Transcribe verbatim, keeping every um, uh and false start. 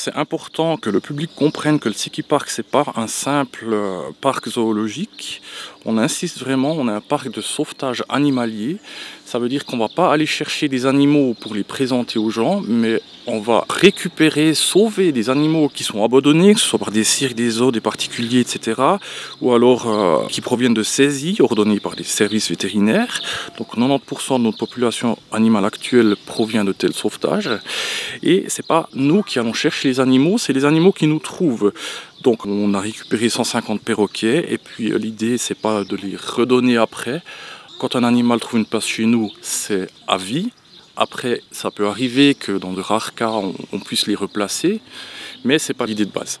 c'est important que le public comprenne que le Tiki Park, c'est pas un simple euh, parc zoologique. On insiste vraiment, on a un parc de sauvetage animalier. Ça veut dire qu'on va pas aller chercher des animaux pour les présenter aux gens, mais on va récupérer, sauver des animaux qui sont abandonnés, que ce soit par des cirques, des zoos, des particuliers, et cetera. Ou alors euh, qui proviennent de saisies ordonnées par des services vétérinaires. Donc quatre-vingt-dix pour cent de notre population animale actuelle provient de tels sauvetages. Et c'est pas nous qui allons chercher les animaux, c'est les animaux qui nous trouvent. Donc on a récupéré cent cinquante perroquets et puis euh, l'idée c'est pas de les redonner après. Quand un animal trouve une place chez nous, c'est à vie. Après, ça peut arriver que dans de rares cas, on, on puisse les replacer, mais c'est pas l'idée de base.